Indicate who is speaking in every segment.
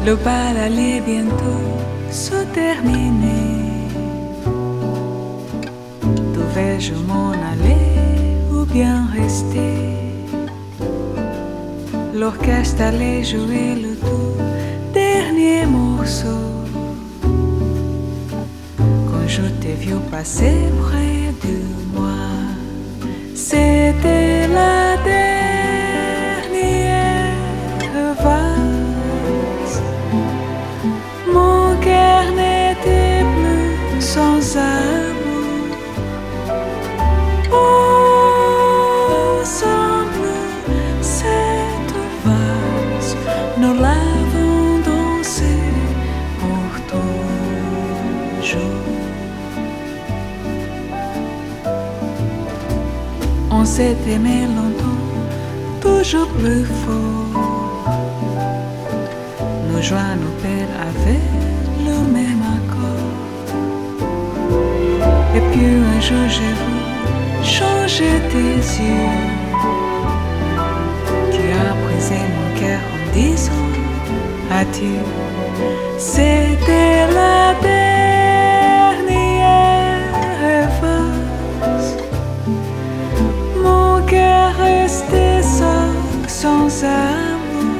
Speaker 1: le bal allait bientôt se terminer. Devais-je m'en aller ou bien rester? L'orchestre allait jouer le tout dernier morceau. Quand je t'ai vu passer près de moi, c'était la dernière valse. Mon cœur n'était plus sans amour. Ensemble, cette valse, nous l'avons dansée pour toujours. On s'est aimé longtemps, toujours plus fort. Nos joies, nos peines avaient le même accord. Et puis un jour j'ai vu changer tes yeux. Tu as brisé mon cœur en disant adieu. C'était la dernière valse. Mon cœur restait seul, sans amour.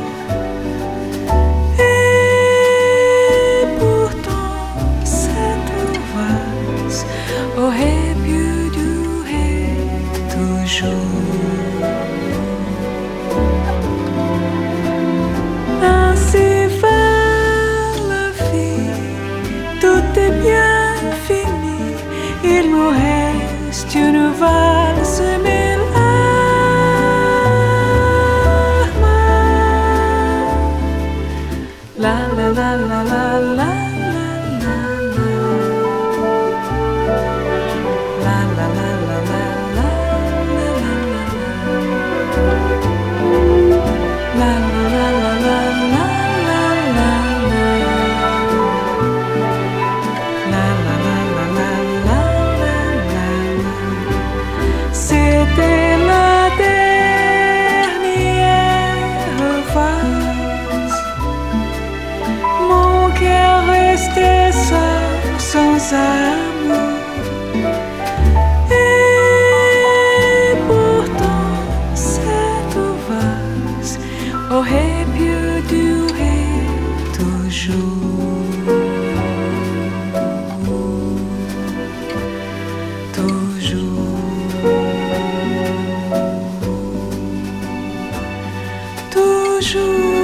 Speaker 1: Et pourtant cette valse aurait pu durer toujours. Ainsi va la vie, tout est bien fini. Il me reste une valse, mes larmes. La la la la la la. C'était la dernière valse. Mon cœur restait seul, sans amour. Et pourtant cette valse aurait pu durer toujours. Toujours.